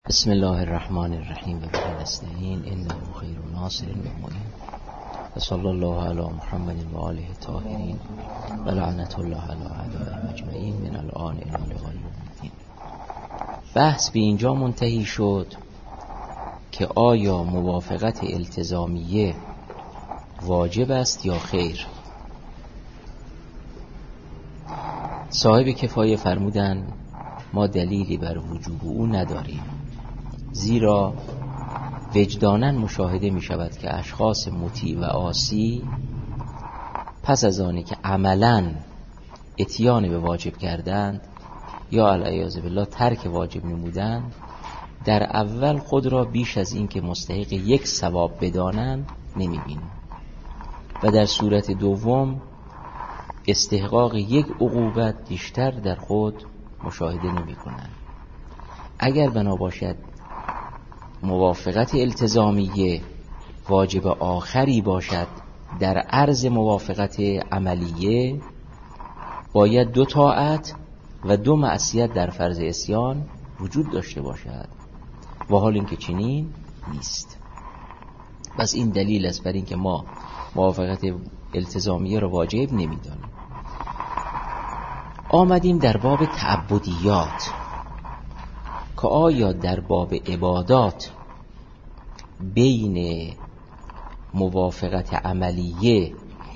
بسم الله الرحمن الرحیم و به نستعین انه خیر ناصر و معین و صلی الله علی محمد و آله الطاهرین و لعنت الله علی اعدائهم اجمعین من الان الی لقاء یوم الدین. بحث به اینجا منتهی شد که آیا موافقت التزامیه واجب است یا خیر. صاحب کفایه فرمودن ما دلیلی بر وجوب او نداریم، زیرا وجداناً مشاهده می شود که اشخاص مطیع و عاصی پس از آنی که عملاً اتیان به واجب کردند یا العیاذ بالله ترک واجب نمودند، در اول خود را بیش از این که مستحق یک ثواب بدانند نمی بینند و در صورت دوم استحقاق یک عقوبت بیشتر در خود مشاهده نمی کنند. اگر بنا باشد موافقت التزامیه واجب آخری باشد در عرض موافقت عملیه، باید 2 طاعت و 2 معصیت در فرض عصیان وجود داشته باشد و حال اینکه چنین نیست. بس این دلیل است بر اینکه ما موافقت التزامیه را واجب نمی‌دانیم. آمدیم در باب تعبدیات که آیا در باب عبادات بین موافقت عملیه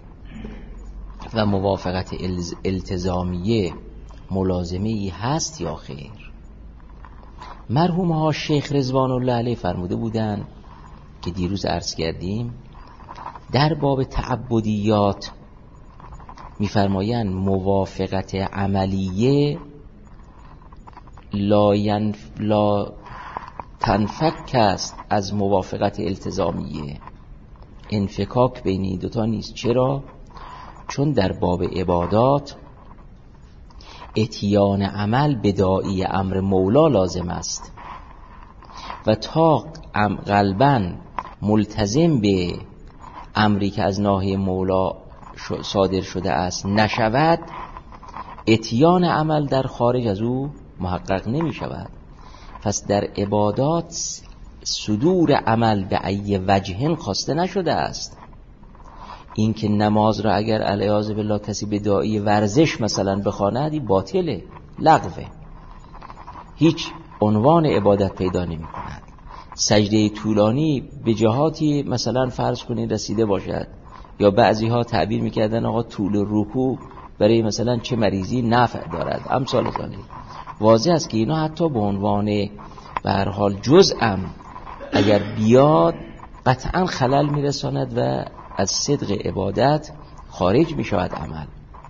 و موافقت التزامیه ملازمه‌ای هست یا خیر. مرحوم ها شیخ رضوان الله علیه فرموده بودند که دیروز عرض کردیم در باب تعبدیات می‌فرمایند موافقت عملیه لا تنفک است از موافقت التزامیه، انفکاک بین این 2 نیست. چرا؟ چون در باب عبادات اتیان عمل بداعی امر مولا لازم است و تا قلباً ملتزم به امری که از ناحیه مولا صادر شده است نشود، اتیان عمل در خارج از او محقق نمی شود. پس در عبادات صدور عمل به ای وجه خواسته نشده است. این که نماز را اگر العیاذ بالله کسی به داعی ورزش مثلا بخواند این باطله، لغوه، هیچ عنوان عبادت پیدا نمی کند. سجده طولانی به جهاتی مثلا فرض کنید رسیده باشد، یا بعضی ها تعبیر میکردن آقا طول رکوع برای مثلا چه مریضی نفع دارد، امثال ذالک. واضح است که اینا حتی به عنوان به هر حال جزء اگر بیاد قطعا خلل میرساند و از صدق عبادت خارج میشود عمل.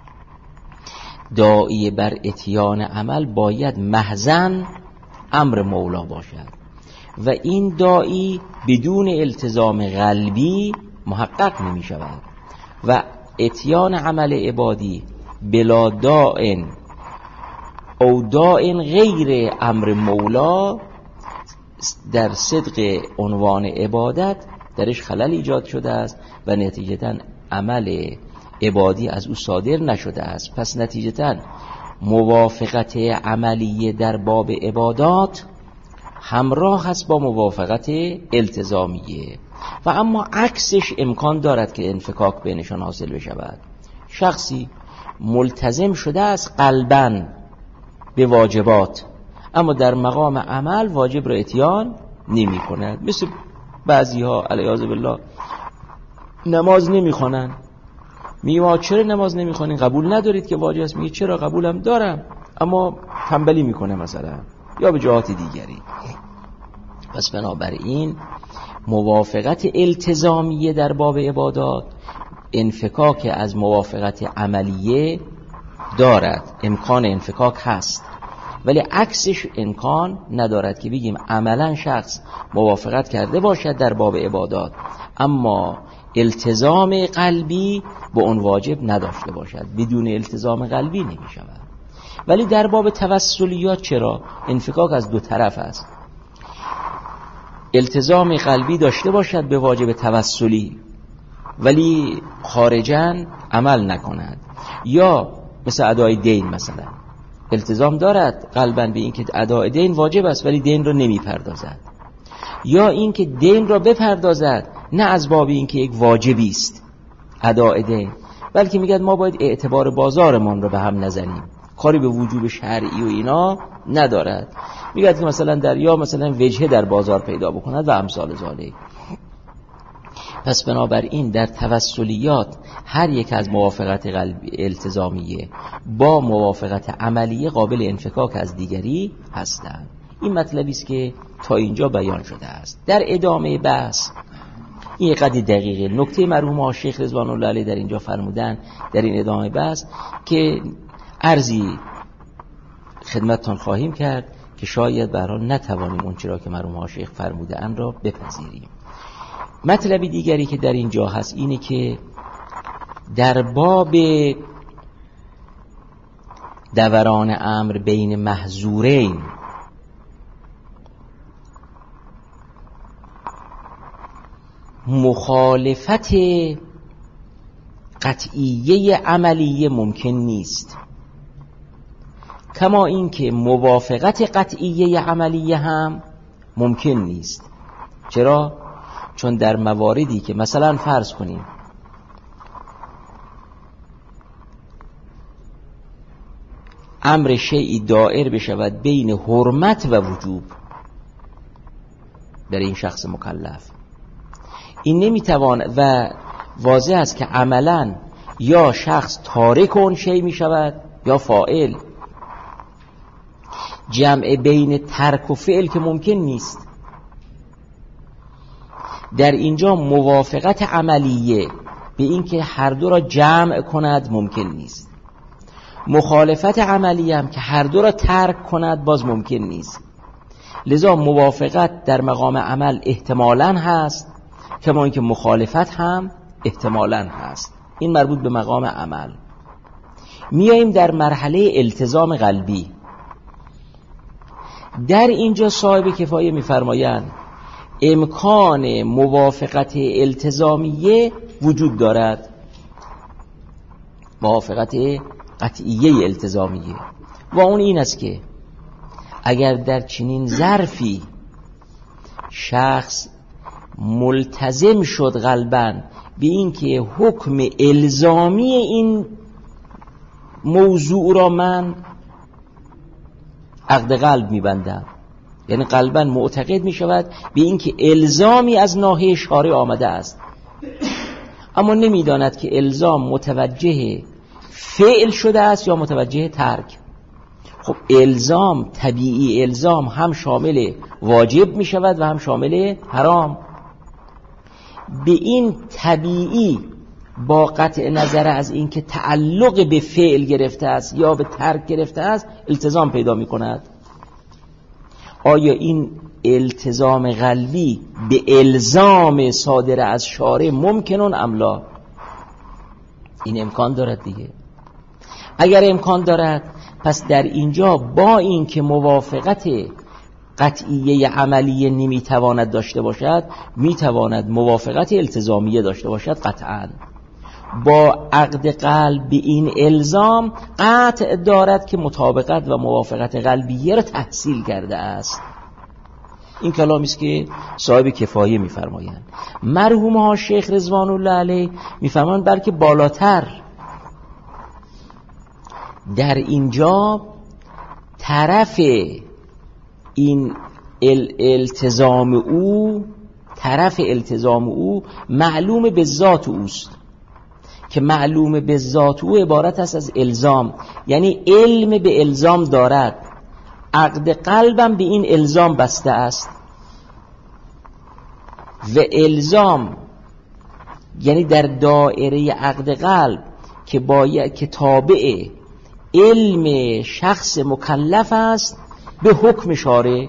داعی بر اتیان عمل باید محضاً امر مولا باشد و این داعی بدون التزام قلبی محقق نمی شود و اتیان عمل عبادی بلا داعن او داعن غیر امر مولا در صدق عنوان عبادت درش خلل ایجاد شده است و نتیجتاً عمل عبادی از او صادر نشده است. پس نتیجتاً موافقت عملیه در باب عبادات همراه است با موافقت التزامیه و اما عکسش امکان دارد که انفکاک بینشان حاصل بشود. شخصی ملتزم شده است قلباً به واجبات، اما در مقام عمل واجب را اتیان نمی کند. مثل بعضی ها علیاذ بالله نماز نمی خوانند. میگه چرا نماز نمی خوانید؟ قبول ندارید که واجب است؟ میگه چرا قبولم دارم، اما تنبلی میکنه مثلا یا به جهات دیگری. پس بنابراین موافقت التزامیه در باب عبادات انفکاک از موافقت عملیه دارد، امکان انفکاک هست، ولی عکسش امکان ندارد که بگیم عملا شخص موافقت کرده باشد در باب عبادات اما التزام قلبی به اون واجب نداشته باشد. بدون التزام قلبی نمی شود. ولی در باب توسلیات چرا؟ انفکاک از 2 طرف است. التزام قلبی داشته باشد به واجب توسلی ولی خارجاً عمل نکند، یا مثل ادای دین مثلا التزام دارد قلباً به این که اداء دین واجب است ولی دین را نمی پردازد، یا این که دین را بپردازد نه از باب این که یک واجبی است اداء دین، بلکه میگه ما باید اعتبار بازارمان را به هم نزنیم، کاری به وجوب شرعی و اینا ندارد. میگه که مثلا یا مثلا وجهه در بازار پیدا بکند و امثال ذالک. پس بنابراین در توسلیات هر یک از موافقت قلبی التزامیه با موافقت عملیه قابل انفکاک از دیگری هستند. این مطلبی است که تا اینجا بیان شده است. در ادامه بحث این قدری دقیقه نکته مرحوم شیخ رضوان الله علیه در اینجا فرمودن در این ادامه بحث که عرضی خدمتتان خواهیم کرد که شاید به هر حال نتوانیم اون چرا که مرحوم شیخ فرموده ان را بپذیریم. مطلب دیگری که در اینجا هست اینه که در باب دوران امر بین محظورین مخالفت قطعیه عملیه ممکن نیست، کما اینکه موافقت قطعیه عملیه هم ممکن نیست. چرا؟ چون در مواردی که مثلا فرض کنیم امر شیئی دائر بشود بین حرمت و وجوب در این شخص مکلف، این نمیتوان و واضح است که عملا یا شخص تارک اون شیء می شود یا فاعل. جمع بین ترک و فعل که ممکن نیست. در اینجا موافقت عملیه به این که هر دو را جمع کند ممکن نیست، مخالفت عملیه هم که هر دو را ترک کند باز ممکن نیست. لذا موافقت در مقام عمل احتمالاً هست کما اینکه مخالفت هم احتمالاً هست. این مربوط به مقام عمل. میاییم در مرحله التزام قلبی. در اینجا صاحب کفایه میفرمایند امکان موافقت التزامیه وجود دارد، موافقت قطعیه التزامیه، و اون این است که اگر در چنین ظرفی شخص ملتزم شد قلباً به این که حکم الزامی این موضوع را من عقد قلب میبندم، یعنی قلباً معتقد می شود به این که الزامی از ناحیه شارع آمده است، اما نمی داند که الزام متوجه فعل شده است یا متوجه ترک. خب الزام طبیعی الزام هم شامل واجب می شود و هم شامل حرام. به این طبیعی با قطع نظر از این که تعلق به فعل گرفته است یا به ترک گرفته است التزام پیدا می کند. آیا این التزام قلبی به الزام صادر از شارع ممکنون ام لا؟ این امکان دارد دیگه. اگر امکان دارد پس در اینجا با این که موافقت قطعیه عملیه نمیتواند داشته باشد میتواند موافقت التزامیه داشته باشد قطعاً. با عقد قلب به این الزام قطع دارد که مطابقت و موافقت قلبیه را تحصیل کرده است. این کلامی است که صاحب کفایه میفرمایند. مرحوم ها شیخ رضوان الله علیه میفرمایند بلکه بالاتر، در اینجا طرف این التزام او، طرف التزام او معلوم به ذات اوست که معلوم به ذات او عبارت است از الزام، یعنی علم به الزام دارد، عقد قلبم به این الزام بسته است و الزام یعنی در دایره عقد قلب که باید که تابع علم شخص مکلف است به حکم شارع،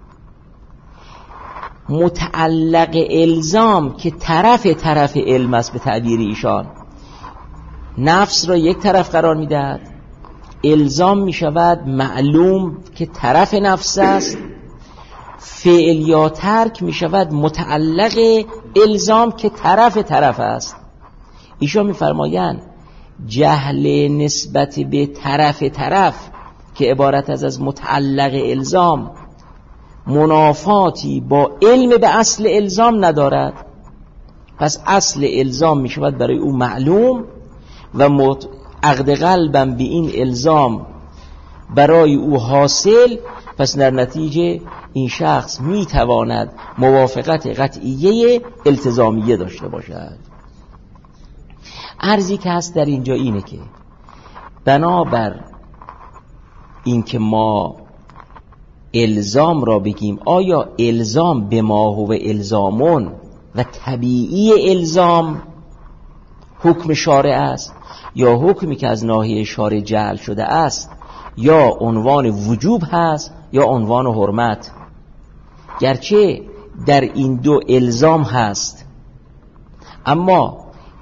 متعلق الزام که طرف علم است به تعبیر ایشان نفس را یک طرف قرار میدهد، الزام می شود معلوم که طرف نفس است، فعل یا ترک می شود متعلق الزام که طرف است. ایشان می فرمایند جهل نسبت به طرف که عبارت از متعلق الزام منافاتی با علم به اصل الزام ندارد، پس اصل الزام می شود برای او معلوم و عقد قلبم به این الزام برای او حاصل، پس در نتیجه این شخص می تواند موافقت قطعیه التزامیه داشته باشد. عرضی که هست در اینجا اینه که بنابر اینکه ما الزام را بگیم آیا الزام به ما هو الزامون و طبیعی الزام حکم شارع است یا حکمی که از ناحیه شارع جعل شده است، یا عنوان وجوب هست یا عنوان حرمت. گرچه در این دو الزام هست، اما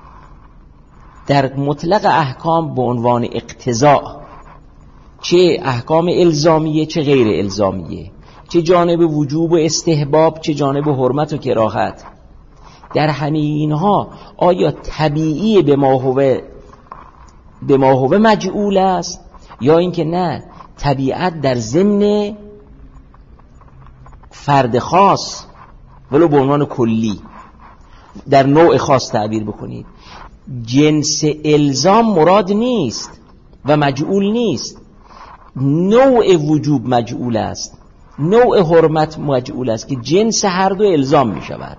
در مطلق احکام به عنوان اقتضاء، چه احکام الزامیه چه غیر الزامیه، چه جانب وجوب و استحباب چه جانب حرمت و کراهت، در همه اینها آیا طبیعی به ما هو مجعول است یا اینکه نه طبیعت در ضمن فرد خاص ولو به عنوان کلی در نوع خاص تعبیر بکنید. جنس الزام مراد نیست و مجعول نیست، نوع وجوب مجعول است، نوع حرمت مجعول است که جنس هر دو الزام می شود.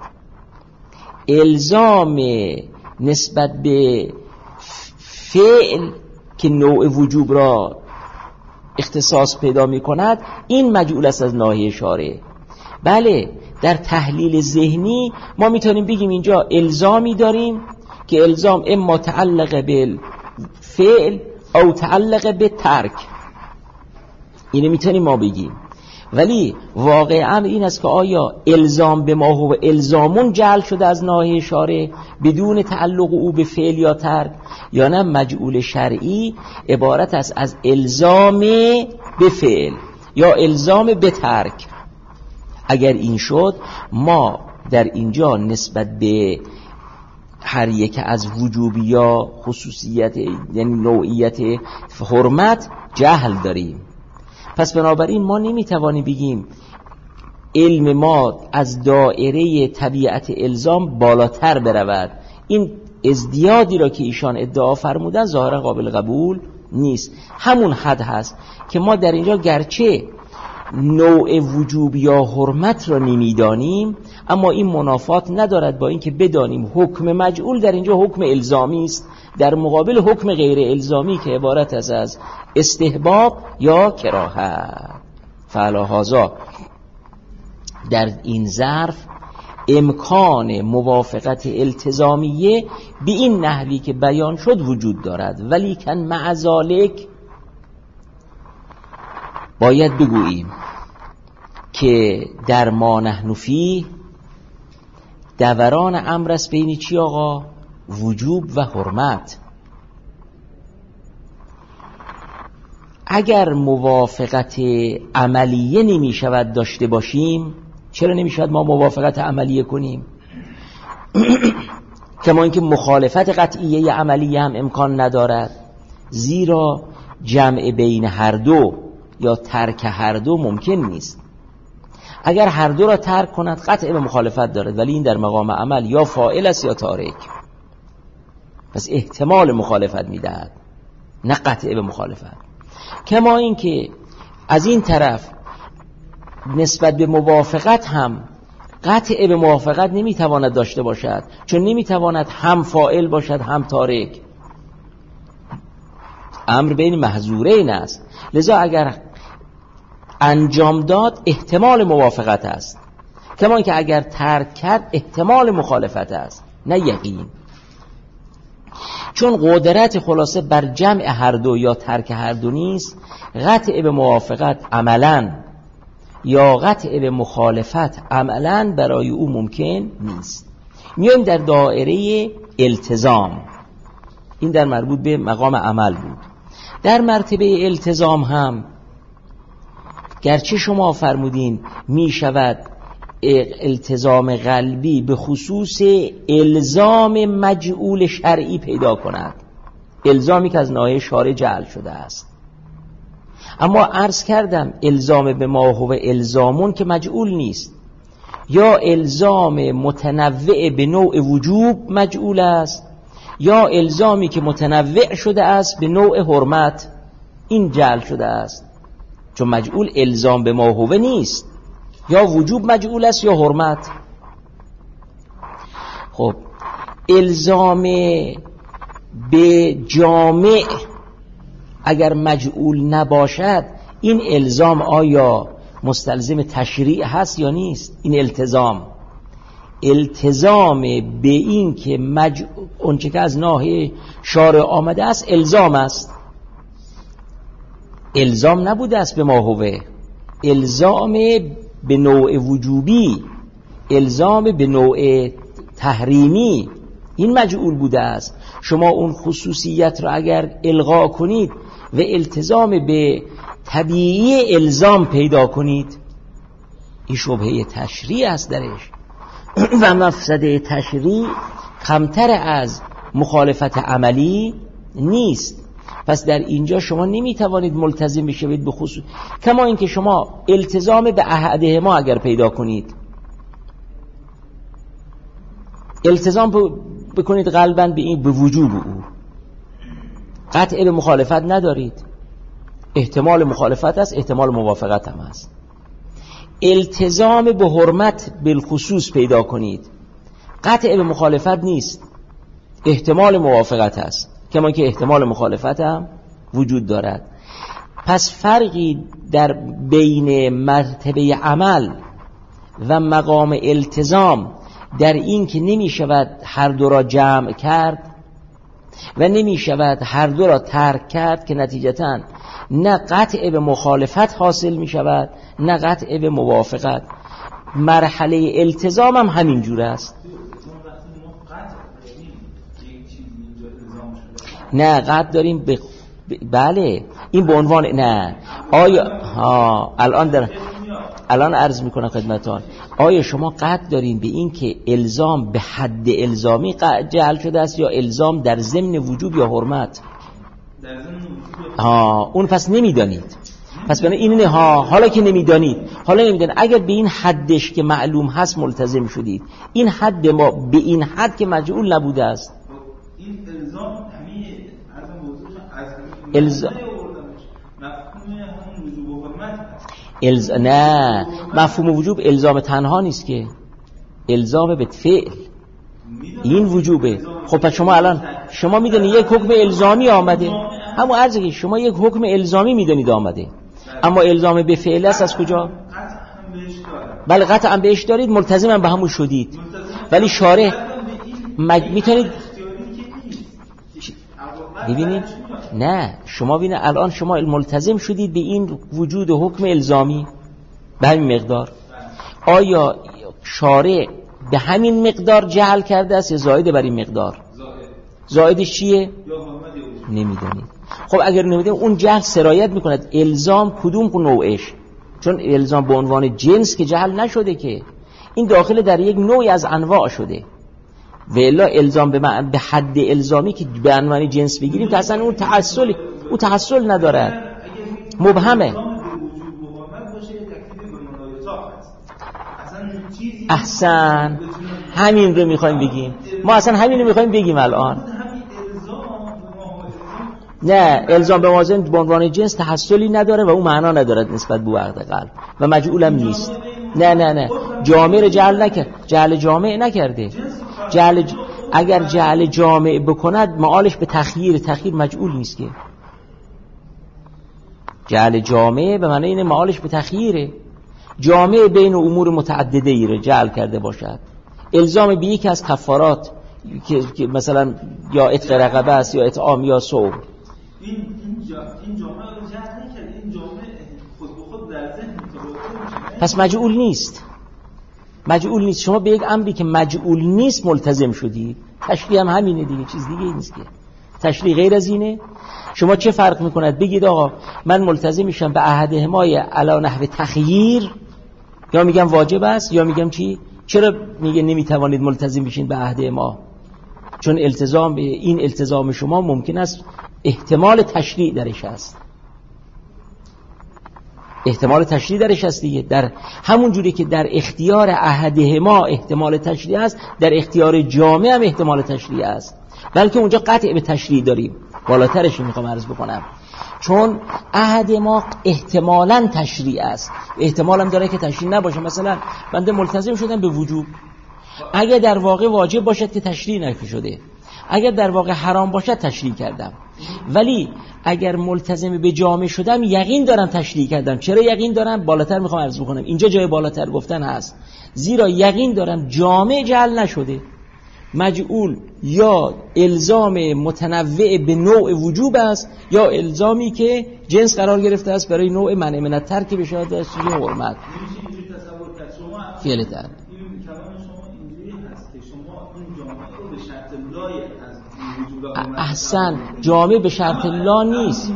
الزام نسبت به فعل که نوع وجوب را اختصاص پیدا می کند این مجعول است از ناحیه شارع. بله، در تحلیل ذهنی ما میتونیم بگیم اینجا الزامی داریم که الزام اما تعلق به فعل او تعلق به ترک، اینو میتونیم ما بگیم. ولی واقعا این است که آیا الزام به ما هو الزامون جعل شده از ناحیه شارع بدون تعلق او به فعل یا ترک، یا نه مجعول شرعی عبارت است از الزام به فعل یا الزام به ترک. اگر این شد ما در اینجا نسبت به هر یک از وجوب یا خصوصیت یعنی نوعیت حرمت جهل داریم. پس بنابراین ما نمیتوانیم بگیم علم ما از دائره طبیعت الزام بالاتر برود. این ازدیادی را که ایشان ادعا فرمودن ظاهرا قابل قبول نیست. همون حد هست که ما در اینجا گرچه نوع وجوب یا حرمت را نمیدانیم، اما این منافات ندارد با اینکه بدانیم حکم مجعول در اینجا حکم الزامی است در مقابل حکم غیر الزامی که عبارت از استحباب یا کراهت. فعلاهذا در این ظرف امکان موافقت التزامیه به این نحوی که بیان شد وجود دارد، ولی کن مع ذالک باید بگوییم که در ما نحن فیه دوران امر است بین چی آقا؟ وجوب و حرمت. اگر موافقت عملیه نمی شود داشته باشیم، چرا نمی شود ما موافقت عملیه کنیم؟ کما اینکه مخالفت قطعیه عملیه هم امکان ندارد، زیرا جمع بین هر دو یا ترک هر دو ممکن نیست. اگر هر دو را ترک کند قطع به مخالفت دارد، ولی این در مقام عمل یا فاعل است یا تارک، پس احتمال مخالفت میدهد نه قطع به مخالفت. کما این که از این طرف نسبت به موافقت هم قطع به موافقت نمیتواند داشته باشد، چون نمیتواند هم فاعل باشد هم تارک. امر بین محظورین است، لذا اگر انجام داد احتمال موافقت است، کما اینکه اگر ترک کرد احتمال مخالفت است نه یقین. چون قدرت خلاصه بر جمع هر دو یا ترک هر دو نیست، قطع به موافقت عملاً یا قطع به مخالفت عملاً برای او ممکن نیست. میایم در دایره التزام، این در مربوط به مقام عمل بود. در مرتبه التزام هم گرچه شما فرمودین می شود التزام قلبی به خصوص الزام مجعول شرعی پیدا کند، الزامی که از ناحیه شارع جعل شده است، اما عرض کردم الزام به ما هو الزامون که مجعول نیست، یا الزام متنوع به نوع وجوب مجعول است، یا الزامی که متنوع شده است به نوع حرمت، این جعل شده است. چون مجعول الزام به ما هو نیست، یا وجوب مجعول است یا حرمت. خب الزام به جامع اگر مجعول نباشد، این الزام آیا مستلزم تشریع هست یا نیست؟ این التزام به این که اونچه که از ناحیه شارع آمده است الزام است، الزام نبوده است به ما هوه. الزام به نوع وجوبی، الزام به نوع تحریمی، این مجعول بوده است. شما اون خصوصیت را اگر الغا کنید و التزام به طبیعی الزام پیدا کنید، این شبهه تشریع است درش و مفسده تشریع کمتر از مخالفت عملی نیست. پس در اینجا شما نمیتوانید ملتزم بشوید به خصوص، کما اینکه شما التزام به احدهما اگر پیدا کنید، التزام بکنید قلباً به این، به وجوب او، قطع به مخالفت ندارید، احتمال مخالفت است، احتمال موافقت هم است. التزام به حرمت بالخصوص پیدا کنید، قطع به مخالفت نیست، احتمال موافقت است، کما که احتمال مخالفت هم وجود دارد. پس فرقی در بین مرتبه عمل و مقام التزام در این که نمی شود هر دو را جمع کرد و نمی شود هر دو را ترک کرد، که نتیجتاً نه قطع به مخالفت حاصل می شود نه قطع به موافقت. مرحله التزام هم همین جور است. نه قطع داریم بله، این به عنوان نه آیا الان عرض میکنم خدمتان، آیا شما قطع دارین به این که الزام به حد الزامی جعل شده است یا الزام در ضمن وجوب یا حرمت؟ در ضمن وجوب. اون پس نمیدانید. پس بنابراین این حالا که نمیدانید، اگر به این حدش که معلوم هست ملتزم شدید، این حد ما به این حد که مجعول نبوده است، این الزام همین الزام مفهوم همون وجوب و حرمت نه، مفهوم وجوب الزام تنها نیست که، الزام به فعل این وجوبه. خب پس شما میدونید یک حکم الزامی آمده، همون عرضه که شما یک حکم الزامی میدونید آمده، اما الزام به فعل است از کجا؟ بله قطعا بهش دارید، ملتزم هم به همون شدید، ولی شارع میتونید ببینید. نه شما ببینید الان شما ملتزم شدید به این وجود حکم الزامی به همین مقدار، آیا شارع به همین مقدار جعل کرده است یا زائد بر این مقدار؟ زائدش چیه؟ نمیدونید. خب اگر نمیدونید اون جعل سرایت میکند الزام کدوم نوعش، چون الزام به عنوان جنس که جعل نشده که، این داخل در یک نوعی از انواع شده، و الا الزام به حد الزامی که به عنوان جنس بگیریم که اصلا اون تحصل نداره، مبهمه. احسن، همین رو میخوایم بگیم، ما اصلا همین رو میخوایم بگیم الان. نه الزام به موازن به عنوان جنس تحصلی نداره و اون معنا ندارد نسبت به عقد قلب و مجعولم نیست. نه جامع رو جعل جامع نکرده. اگر جعل جامع بکند معالش به تخییر مجعول نیست که. جعل جامع به معنی این معالش به تخییره، جامع بین امور متعدده ای رو جعل کرده باشد. الزام به یک از کفارات که مثلا یا عتق رقبه است یا اطعام یا صوم، این جامعه رو جعل نکرد، این جامعه خود به خود در ذهن متواتر میشه، پس مجعول نیست. شما به یک امری که مجعول نیست ملتزم شدید. تشریع هم همینه دیگه، چیز دیگه نیست که. تشریع غیر از اینه. شما چه فرق میکند بگید آقا من ملتزم میشم به احدهمای علی نحو تخییر، یا میگم واجب است یا میگم چی؟ چرا میگه نمیتوانید ملتزم بشین به احدهما؟ چون التزام شما ممکن است احتمال تشریع درش هست. احتمال تشریع درش هست دیگه. در همون جوری که در اختیار احدهما احتمال تشریع است، در اختیار جامع هم احتمال تشریع است، بلکه اونجا قطع به تشریع داریم. بالاترش میخوام عرض بکنم، چون احد ما احتمالاً تشریع است، احتمال هم داره که تشریع نباشه. مثلا بنده ملتزم شدم به وجوب، اگر در واقع واجب باشد که تشریع نشده، اگر در واقع حرام باشد تشریع کردم. ولی اگر ملتزم به جامع شدم یقین دارم تشریع کردم. چرا یقین دارم؟ بالاتر میخوام عرض بکنم، اینجا جای بالاتر گفتن هست. زیرا یقین دارم جامع جعل نشده، مجعول یا الزام متنوع به نوع وجوب است یا الزامی که جنس قرار گرفته است برای نوع منع من الترک به شهادت سوی حرمت. فعل تر احسن، جامع به شرط لا نیست.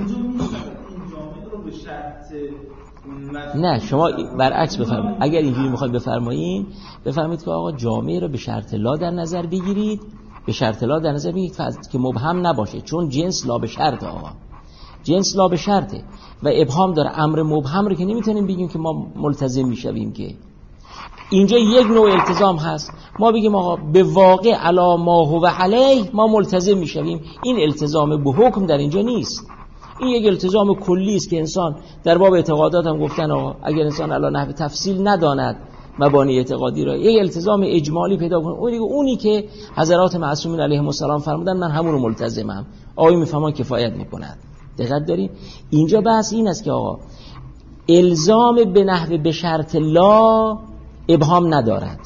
نه، شما برعکس بفرمایید. اگر اینجوری میخواید بفرمایید، بفرمایید که آقا جامع رو به شرط لا در نظر بگیرید، به شرط لا در نظر بگیرید که مبهم نباشه، چون جنس لا به شرط، آقا جنس لا به شرطه و ابهام داره. امر مبهم رو که نمیتونیم بگیم که ما ملتزم میشویم، که اینجا یک نوع التزام هست، ما بگیم آقا به واقع علی ما هو علیه ما ملتزم میشویم. این التزام به حکم در اینجا نیست، این یک التزام کلی است که انسان در باب اعتقادات هم گفتن آقا اگر انسان علی نحو تفصیل نداند مبانی اعتقادی را، یک التزام اجمالی پیدا کنه. اونی که حضرات معصومین علیهم السلام فرمودن من همون رو ملتزمم، آقا میفهمن کفایت میکند. دقت داریم اینجا بحث این است که آقا الزام به نحو به شرط لا ابهام ندارد،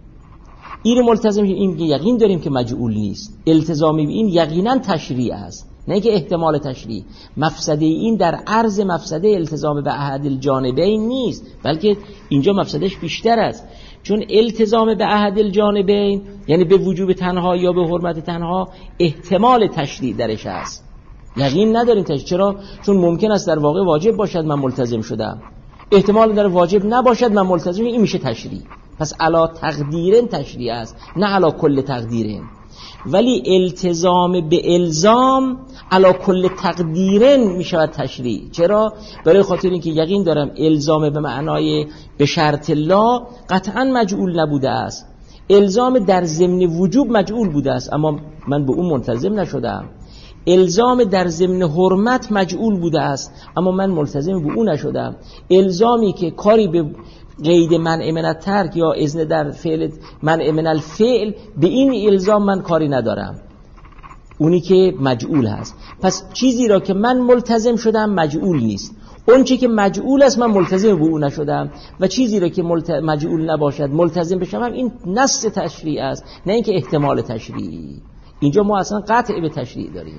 این ملتزم، این یقین داریم که مجعول نیست. التزامی به این یقینا تشریع است، نه که احتمال تشریع. مفسده این در عرض مفسده التزام به احد الجانبین نیست، بلکه اینجا مفسدش بیشتر است، چون التزام به احد الجانبین یعنی به وجوب تنها یا به حرمت تنها احتمال تشریع درش است. یقین نداریم تشریع. چرا؟ چون ممکن است در واقع واجب باشد من ملتزم شدم، احتمال داره واجب نباشد من ملتزم، این میشه تشریع. پس علا تقدیرن تشریع است، نه علا کل تقدیرن. ولی التزام به الزام علا کل تقدیرن میشود تشریع. چرا؟ برای خاطر اینکه یقین دارم الزام به معنای به شرط لا قطعا مجعول نبوده است، الزام در ضمن وجوب مجعول بوده است اما من به اون ملتزم نشدم. الزام در ضمن حرمت مجعول بوده است اما من ملتزم به اون نشدم. الزامی که کاری به قید منع من الترک یا اذن در فعل منع من الفعل، به این الزام من کاری ندارم، اونی که مجعول هست. پس چیزی را که من ملتزم شدم مجعول نیست، اون چی که مجعول است من ملتزم به اون نشدم، و چیزی را که مجعول نباشد ملتزم بشم، این نص تشریع است، نه اینکه احتمال تشریع. اینجا ما اصلا قطع به تشریع داریم.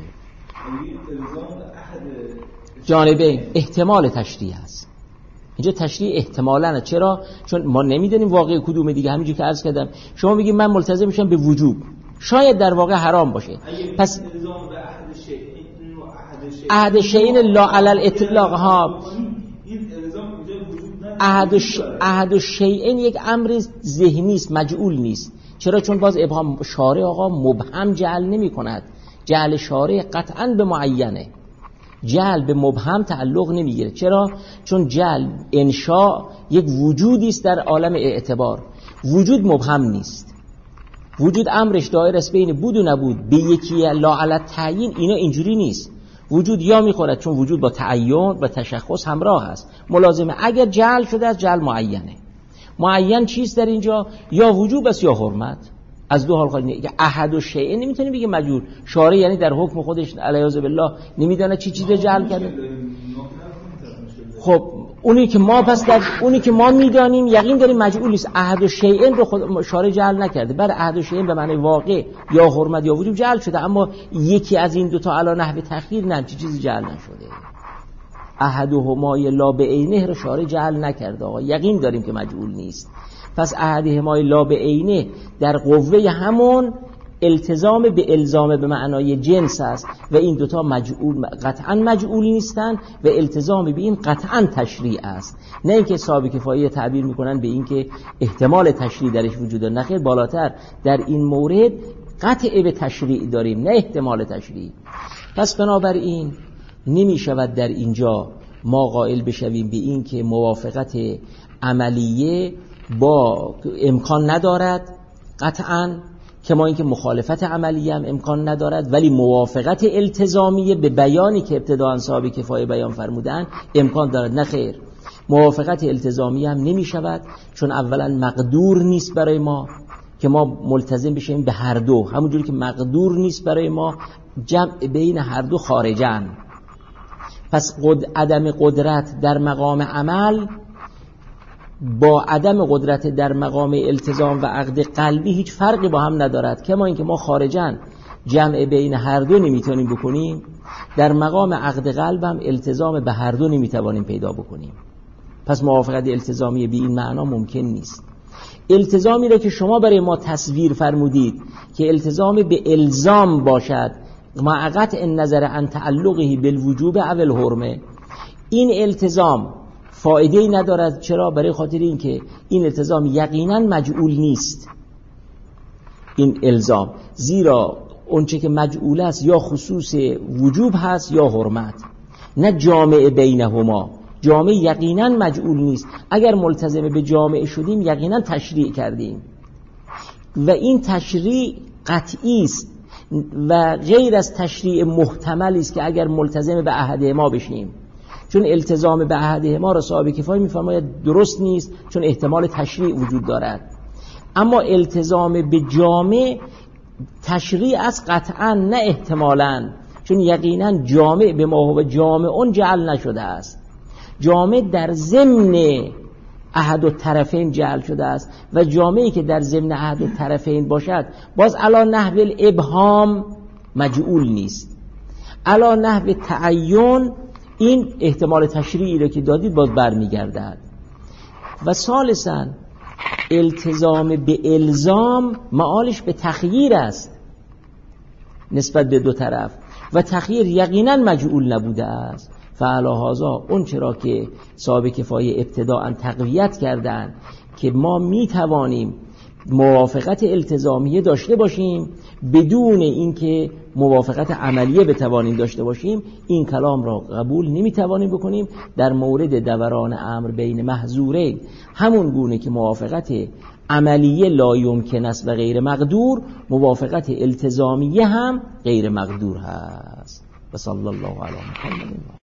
جانبین احتمال تشریع است. اینجا تشریع احتمالاً. چرا؟ چون ما نمیدونیم واقع کدومه دیگه. همینجوری که عرض کردم شما میگید من ملتزم میشم به وجوب، شاید در واقع حرام باشه. پس احد شیئین لا علی الاطلاق ها، احد شیئین یک امر ذهنی است، مجعول نیست. چرا؟ چون باز ابهام شارع آقا مبهم جعل نمی کند. جعل شارع قطعاً به معینه، جعل به مبهم تعلق نمیگیره. چرا؟ چون جعل انشاء یک وجودی است در عالم اعتبار، وجود مبهم نیست، وجود امرش دایر است بین بود و نبود، به یکی لا علی تعیین. اینا اینجوری نیست. وجود یا میخورد چون وجود با تعین و تشخص همراه است، ملازمه. اگر جعل شده از جعل معینه. معین چیست در اینجا؟ یا وجوب است یا حرمت، از دو حال خالی نیست. احد و شیء نمیتونی بگه مجعول. شارع یعنی در حکم خودش علیاذ بالله نمیدونه چی چیز جعل کرده. خب اونی که ما پس در اونی که ما میدانیم یقین داریم مجعول است. احد و شیء رو خود شارع جعل نکرده، بر احد و شیء به معنی واقع یا حرمت یا وجوب جعل شده، اما یکی از این دو تا علی نحو تأخیر نه چی چیزی جعل نشده. احدهما لا بعینه رو شارع جعل نکرده. آقا یقین داریم که مجعول نیست. پس احدهما لا بعینه در قوه همون التزام به الزام به معنای جنس است و این دوتا مجعول قطعا مجعول نیستند و التزام به این قطعا تشریع است. نه اینکه صاحب کفایه تعبیر میکنن به این که احتمال تشریع درش وجود داره. نخیر، بالاتر در این مورد قطع به تشریع داریم، نه احتمال تشریع. پس بنابراین نمی شود در اینجا ما قائل بشویم به این که موافقت عملیه با امکان ندارد قطعاً، کما اینکه مخالفت عملیه هم امکان ندارد، ولی موافقت التزامیه به بیانی که ابتداء اصحاب کفایه بیان فرمودن امکان دارد. نه خیر، موافقت التزامیه هم نمی شود، چون اولا مقدور نیست برای ما که ما ملتزم بشیم به هر دو، همونجوری که مقدور نیست برای ما جمع بین هر دو خارجن. پس عدم قدرت در مقام عمل با عدم قدرت در مقام التزام و عقد قلبی هیچ فرقی با هم ندارد. کما اینکه ما خارجن جمع بین هر دو نمیتونیم بکنیم، در مقام عقد قلب هم التزام به هر دو نمیتوانیم پیدا بکنیم. پس موافقت التزامی به این معنا ممکن نیست. التزامی را که شما برای ما تصویر فرمودید که التزام به الزام باشد مع قطع النظر عن تعلقه بالوجوب او الحرمه، این التزام فایده‌ای ندارد. چرا؟ برای خاطر اینکه این التزام یقینا مجعول نیست. این الزام زیرا اونچه که مجعول است یا خصوص وجوب هست یا حرمت، نه جامع بینهما. جامع یقینا مجعول نیست. اگر ملتزم به جامع شدیم یقینا تشریع کردیم و این تشریع قطعی است و غیر از تشریع محتملی است که اگر ملتزم به عهد ما بشیم، چون التزام به عهد ما را صاحب کفایه میفرماید درست نیست، چون احتمال تشریع وجود دارد. اما التزام به جامع تشریع از قطعا، نه احتمالاً، چون یقینا جامع به ما هو جامعون جعل نشده است. جامع در ضمن احد الطرفین جعل شده است و جامعی که در ضمن احد الطرفین باشد باز علی نحو الابهام مجعول نیست. علی نحو تعین این احتمال تشریعی را که دادید باز برمیگردد. و ثالثاً التزام به الزام معالش به تخییر است نسبت به دو طرف و تخییر یقینا مجعول نبوده است. فعلی هذا اون چرا که صاحب کفایه ابتداءً تقویت کردن که ما می توانیم موافقت التزامیه داشته باشیم بدون اینکه موافقت عملیه بتوانیم داشته باشیم، این کلام را قبول نمی توانیم بکنیم در مورد دوران امر بین محظورین. همون گونه که موافقت عملیه لا یمکن است و غیر مقدور، موافقت التزامیه هم غیر مقدور هست. و صلی الله علی محمد.